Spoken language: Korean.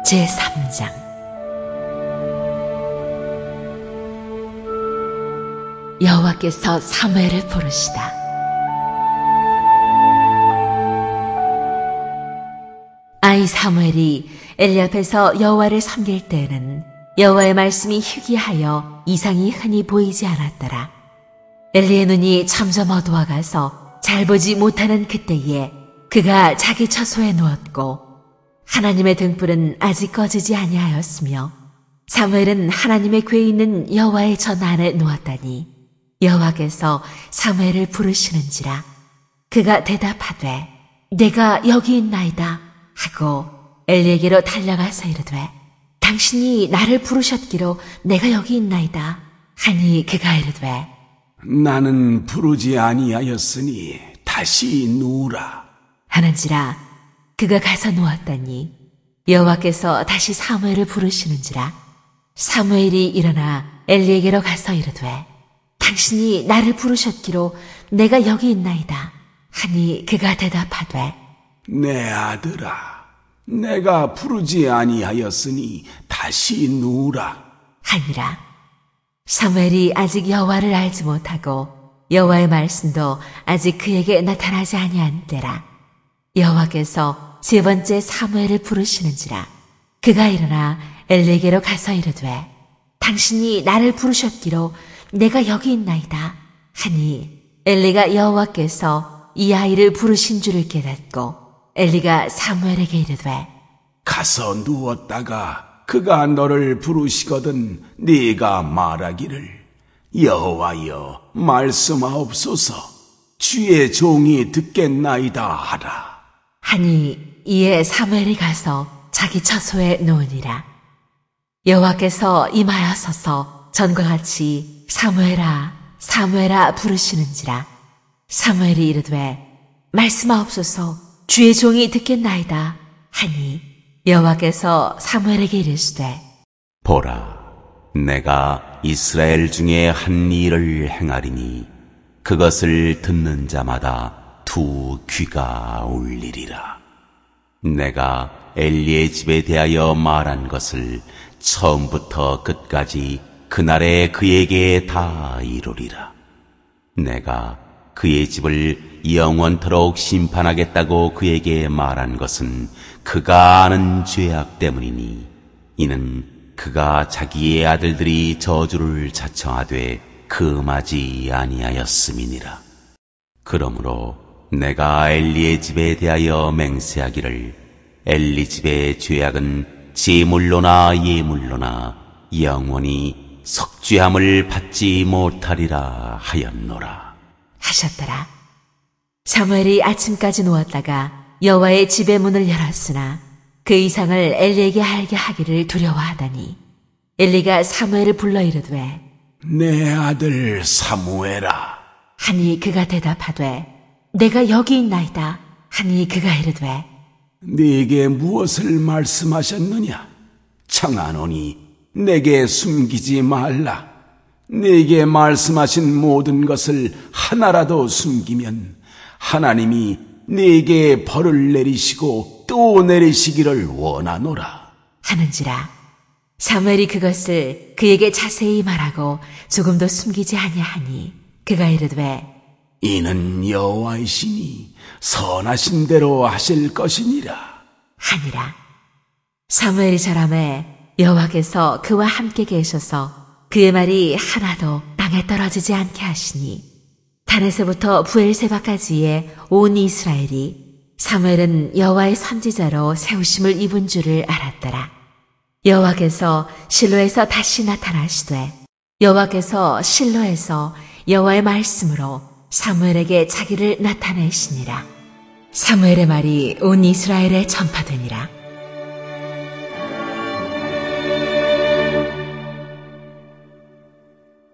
제3장. 여호와께서 사무엘을 부르시다. 아이 사무엘이 엘리 앞에서 여호와를 섬길 때에는 여호와의 말씀이 희귀하여 이상이 흔히 보이지 않았더라. 엘리의 눈이 점점 어두워가서 잘 보지 못하는 그때에 그가 자기 처소에 누웠고 하나님의 등불은 아직 꺼지지 아니하였으며 사무엘은 하나님의 궤에 있는 여호와의 전 안에 누웠다니 여호와께서 사무엘을 부르시는지라. 그가 대답하되 내가 여기 있나이다 하고 엘리에게로 달려가서 이르되 당신이 나를 부르셨기로 내가 여기 있나이다 하니 그가 이르되 나는 부르지 아니하였으니 다시 누우라 하는지라. 그가 가서 누웠더니 여호와께서 다시 사무엘을 부르시는지라. 사무엘이 일어나 엘리에게로 가서 이르되 당신이 나를 부르셨기로 내가 여기 있나이다 하니 그가 대답하되 내 아들아, 내가 부르지 아니하였으니 다시 누우라 하니라. 사무엘이 아직 여호와를 알지 못하고 여호와의 말씀도 아직 그에게 나타나지 아니한 때라. 여호와께서 세 번째 사무엘을 부르시는지라. 그가 일어나 엘리에게로 가서 이르되 당신이 나를 부르셨기로 내가 여기 있나이다 하니 엘리가 여호와께서 이 아이를 부르신 줄을 깨닫고 엘리가 사무엘에게 이르되 가서 누웠다가 그가 너를 부르시거든 네가 말하기를 여호와여 말씀하옵소서 주의 종이 듣겠나이다 하라 하니 이에 사무엘이 가서 자기 처소에 누우니라. 여호와께서 임하여서서 전과 같이 사무엘아 사무엘아 부르시는지라. 사무엘이 이르되 말씀하옵소서 주의 종이 듣겠나이다 하니 여호와께서 사무엘에게 이르시되 보라, 내가 이스라엘 중에 한 일을 행하리니 그것을 듣는 자마다 두 귀가 울리리라. 내가 엘리의 집에 대하여 말한 것을 처음부터 끝까지 그날에 그에게 다 이루리라. 내가 그의 집을 영원토록 심판하겠다고 그에게 말한 것은 그가 아는 죄악 때문이니 이는 그가 자기의 아들들이 저주를 자청하되 금하지 아니하였음이니라. 그러므로 내가 엘리의 집에 대하여 맹세하기를 엘리 집의 죄악은 제물로나 예물로나 영원히 속죄함을 받지 못하리라 하였노라 하셨더라. 사무엘이 아침까지 누웠다가 여호와의 집의 문을 열었으나 그 이상을 엘리에게 알게 하기를 두려워하다니 엘리가 사무엘을 불러 이르되 내 아들 사무엘아 하니 그가 대답하되 내가 여기 있나이다 하니 그가 이르되 네게 무엇을 말씀하셨느냐 청하노니 내게 숨기지 말라 네게 말씀하신 모든 것을 하나라도 숨기면 하나님이 네게 벌을 내리시고 또 내리시기를 원하노라 하는지라. 사무엘이 그것을 그에게 자세히 말하고 조금도 숨기지 아니하니 그가 이르되 이는 여호와이시니 선하신 대로 하실 것이니라 하니라. 사무엘이 자라매 여호와께서 그와 함께 계셔서 그의 말이 하나도 땅에 떨어지지 않게 하시니 단에서부터 부엘세바까지의 온 이스라엘이 사무엘은 여호와의 선지자로 세우심을 입은 줄을 알았더라. 여호와께서 실로에서 다시 나타나시되 여호와께서 실로에서 여호와의 말씀으로 사무엘에게 자기를 나타내시니라. 사무엘의 말이 온 이스라엘에 전파되니라.